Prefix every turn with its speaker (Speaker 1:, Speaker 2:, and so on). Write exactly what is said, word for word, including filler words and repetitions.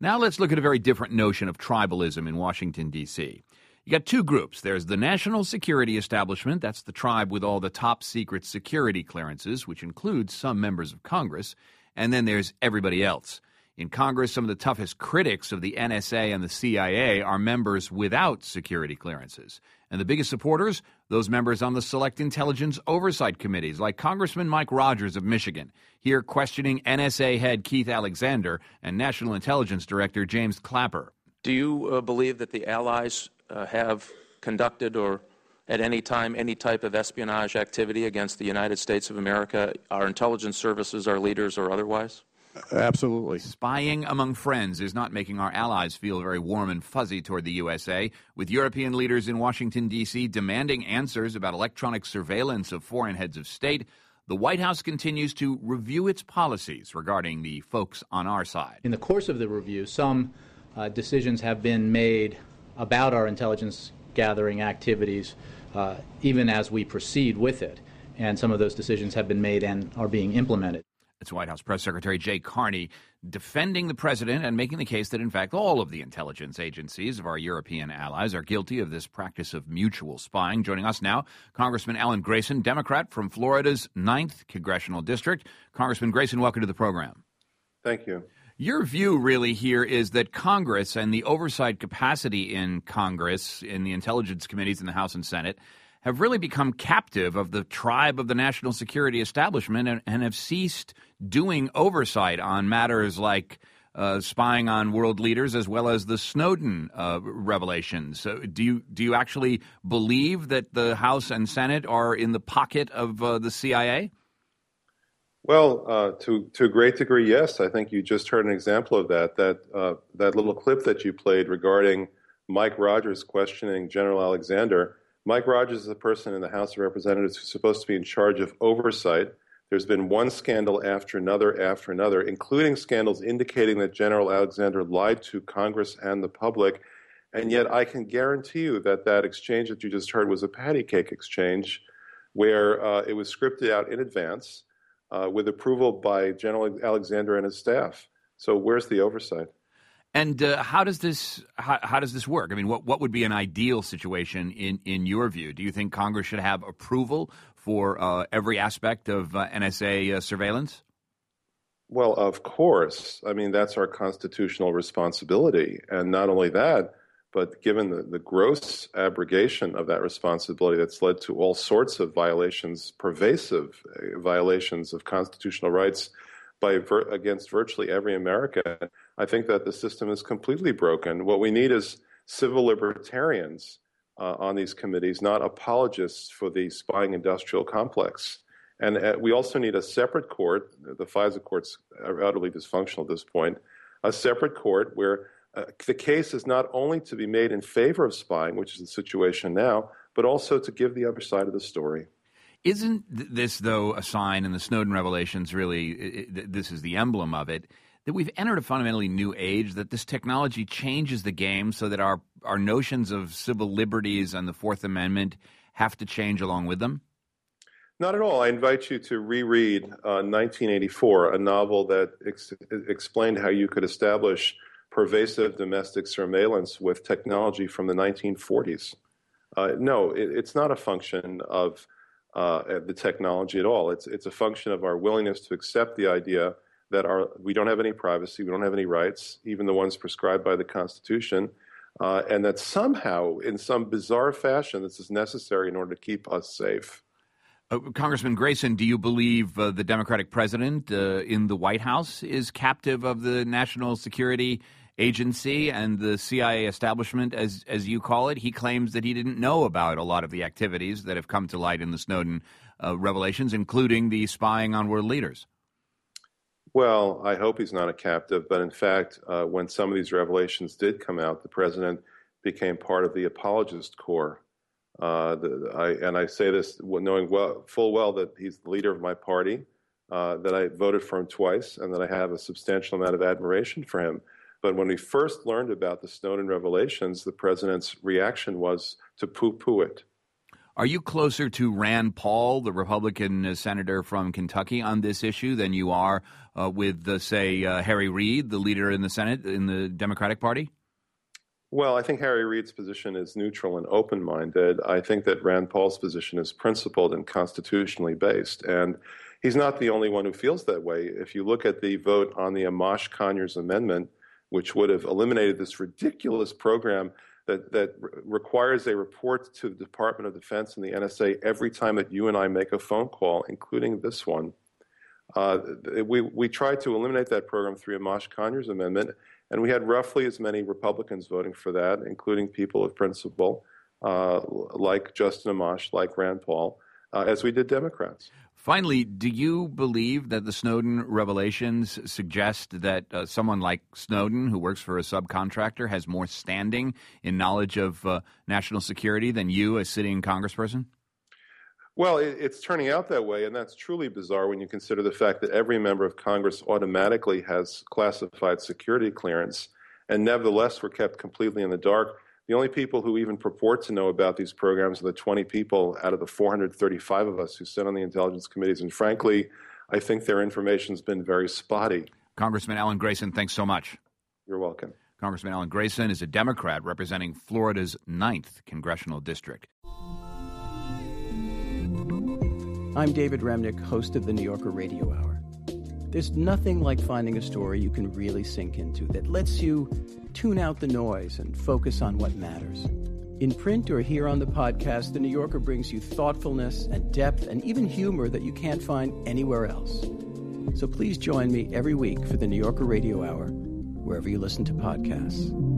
Speaker 1: Now let's look at a very different notion of tribalism in Washington, D C. You got two groups. There's the national security establishment. That's the tribe with all the top secret security clearances, which includes some members of Congress. And then there's everybody else. In Congress, some of the toughest critics of the N S A and the C I A are members without security clearances. And the biggest supporters, those members on the Select Intelligence Oversight Committees, like Congressman Mike Rogers of Michigan, here questioning N S A head Keith Alexander and National Intelligence Director James Clapper.
Speaker 2: Do you uh, believe that the allies uh, have conducted or at any time any type of espionage activity against the United States of America, our intelligence services, our leaders, or otherwise?
Speaker 3: Absolutely.
Speaker 1: Spying among friends is not making our allies feel very warm and fuzzy toward the U S A, with European leaders in Washington, D C demanding answers about electronic surveillance of foreign heads of state. The White House continues to review its policies regarding the folks on our side.
Speaker 4: In the course of the review, some uh, decisions have been made about our intelligence gathering activities, uh, even as we proceed with it. And some of those decisions have been made and are being implemented.
Speaker 1: It's White House Press Secretary Jay Carney defending the president and making the case that, in fact, all of the intelligence agencies of our European allies are guilty of this practice of mutual spying. Joining us now, Congressman Alan Grayson, Democrat from Florida's ninth Congressional District. Congressman Grayson, welcome to the program.
Speaker 5: Thank you.
Speaker 1: Your view really here is that Congress and the oversight capacity in Congress, in the intelligence committees in the House and Senate, have really become captive of the tribe of the national security establishment and, and have ceased doing oversight on matters like uh, spying on world leaders as well as the Snowden uh, revelations. So do you do you actually believe that the House and Senate are in the pocket of uh, the C I A?
Speaker 5: Well, uh, to to a great degree, yes. I think you just heard an example of that. That uh, that little clip that you played regarding Mike Rogers questioning General Alexander. Mike Rogers is the person in the House of Representatives who's supposed to be in charge of oversight. There's been one scandal after another after another, including scandals indicating that General Alexander lied to Congress and the public. And yet I can guarantee you that that exchange that you just heard was a patty cake exchange where uh, it was scripted out in advance uh, with approval by General Alexander and his staff. So where's the oversight?
Speaker 1: And uh, how does this how, how does this work? I mean, what what would be an ideal situation in, in your view? Do you think Congress should have approval for uh, every aspect of uh, N S A uh, surveillance?
Speaker 5: Well, of course. I mean, that's our constitutional responsibility. And not only that, but given the, the gross abrogation of that responsibility that's led to all sorts of violations, pervasive violations of constitutional rights by vir- against virtually every American, I think that the system is completely broken. What we need is civil libertarians uh, on these committees, not apologists for the spying industrial complex. And uh, we also need a separate court. The FISA courts are utterly dysfunctional at this point. A separate court where uh, the case is not only to be made in favor of spying, which is the situation now, but also to give the other side of the story.
Speaker 1: Isn't this, though, a sign, and the Snowden revelations really, it, this is the emblem of it, that we've entered a fundamentally new age, that this technology changes the game so that our, our notions of civil liberties and the Fourth Amendment have to change along with them?
Speaker 5: Not at all. I invite you to reread uh, nineteen eighty-four, a novel that ex- explained how you could establish pervasive domestic surveillance with technology from the nineteen forties. Uh, no, it, it's not a function of Uh, the technology at all. It's it's a function of our willingness to accept the idea that our we don't have any privacy, we don't have any rights, even the ones prescribed by the Constitution, uh, and that somehow, in some bizarre fashion, this is necessary in order to keep us safe.
Speaker 1: Uh, Congressman Grayson, do you believe uh, the Democratic president uh, in the White House is captive of the National Security Agency and the C I A establishment, as as you call it? He claims that he didn't know about a lot of the activities that have come to light in the Snowden uh, revelations, including the spying on world leaders.
Speaker 5: Well, I hope he's not a captive, but in fact, uh, when some of these revelations did come out, the president became part of the apologist corps. Uh, the, I, and I say this knowing well, full well that he's the leader of my party, uh, that I voted for him twice, and that I have a substantial amount of admiration for him. But when we first learned about the Snowden revelations, the president's reaction was to poo-poo it.
Speaker 1: Are you closer to Rand Paul, the Republican uh, senator from Kentucky, on this issue than you are uh, with, uh, say, uh, Harry Reid, the leader in the Senate in the Democratic Party?
Speaker 5: Well, I think Harry Reid's position is neutral and open-minded. I think that Rand Paul's position is principled and constitutionally based. And he's not the only one who feels that way. If you look at the vote on the Amash Conyers Amendment, which would have eliminated this ridiculous program that, that re- requires a report to the Department of Defense and the N S A every time that you and I make a phone call, including this one. Uh, we, we tried to eliminate that program through Amash Conyers Amendment, and we had roughly as many Republicans voting for that, including people of principle, uh, like Justin Amash, like Rand Paul, uh, as we did Democrats.
Speaker 1: Finally, do you believe that the Snowden revelations suggest that uh, someone like Snowden, who works for a subcontractor, has more standing in knowledge of uh, national security than you, a sitting congressperson?
Speaker 5: Well, it, it's turning out that way, and that's truly bizarre when you consider the fact that every member of Congress automatically has classified security clearance, and nevertheless we're kept completely in the dark. The only people who even purport to know about these programs are the twenty people out of the four hundred thirty-five of us who sit on the intelligence committees, and frankly, I think their information's been very spotty.
Speaker 1: Congressman Alan Grayson, thanks so much.
Speaker 5: You're welcome.
Speaker 1: Congressman Alan Grayson is a Democrat representing Florida's ninth congressional district.
Speaker 3: I'm David Remnick, host of the New Yorker Radio Hour. There's nothing like finding a story you can really sink into that lets you tune out the noise and focus on what matters. In print or here on the podcast, the New Yorker brings you thoughtfulness and depth and even humor that you can't find anywhere else. So please join me every week for the New Yorker Radio Hour, wherever you listen to podcasts.